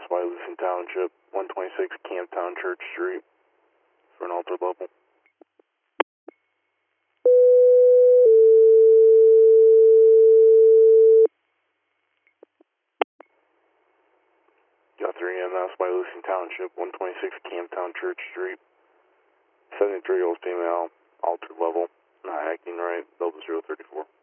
EMS, Wyalusing Township, 126 Camptown Church Street for an altered level. Got 3 EMS, Wyalusing Township, 126 Camptown Church Street. 73-year-old female, altered level, not acting right, Delta 034.